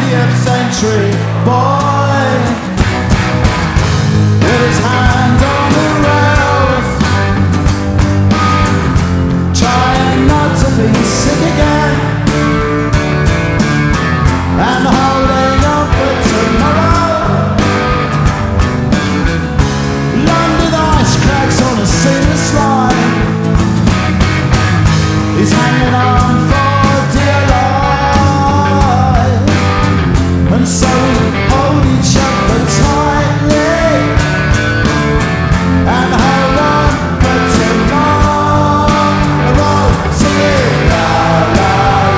20th century boy with his hand on the rails, trying not to be sick again and holding on for tomorrow. London ice cracks on a seamless line. He's hanging on for dear life, and so we hold each other tightly and hold on for tomorrow. Singing la la.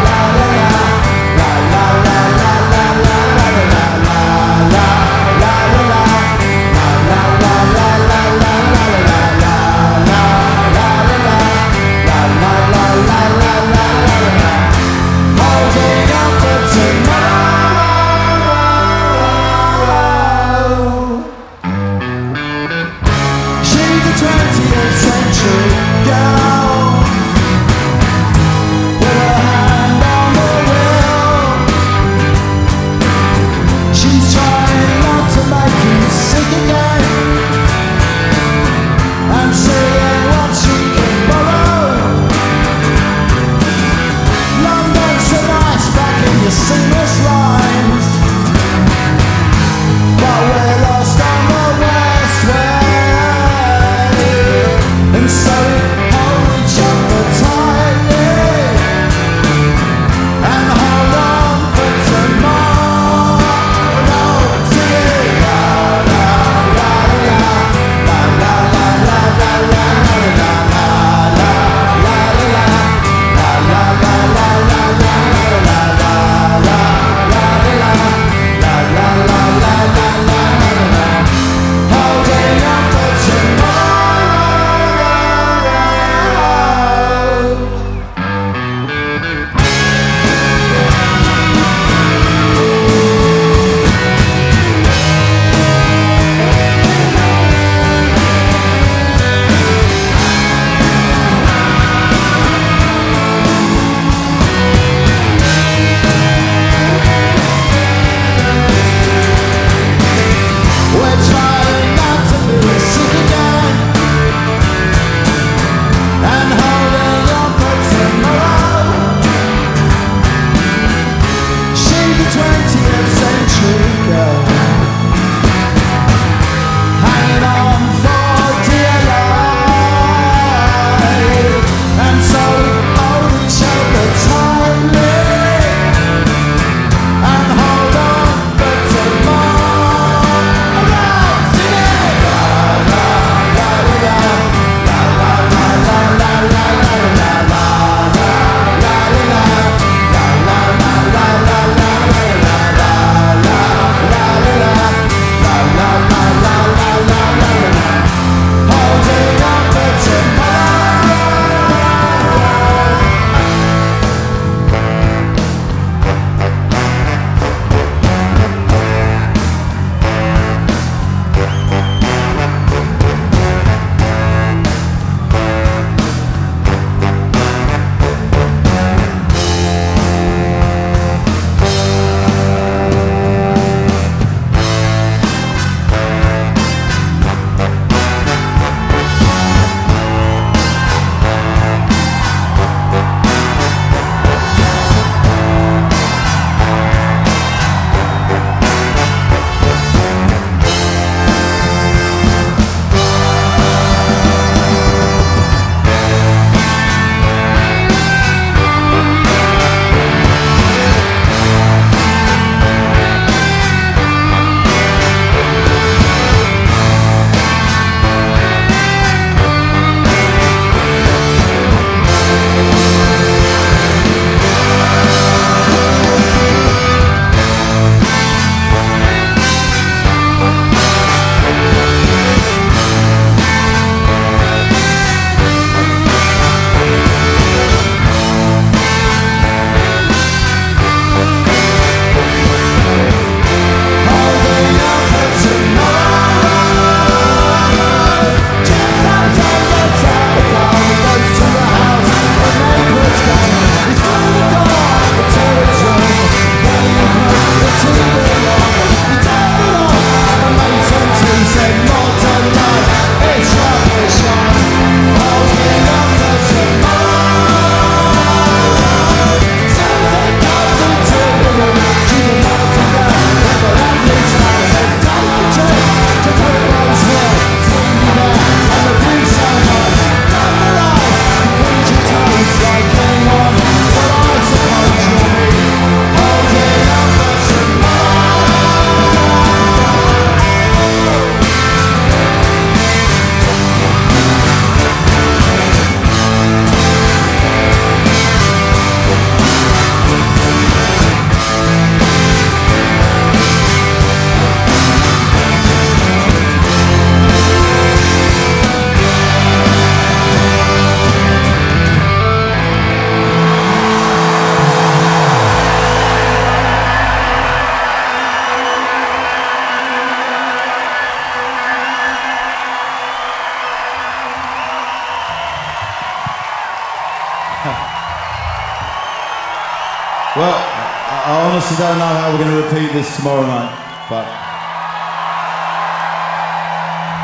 Well, I honestly don't know how we're going to repeat this tomorrow night, but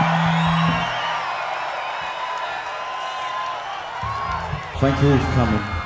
thank you all for coming.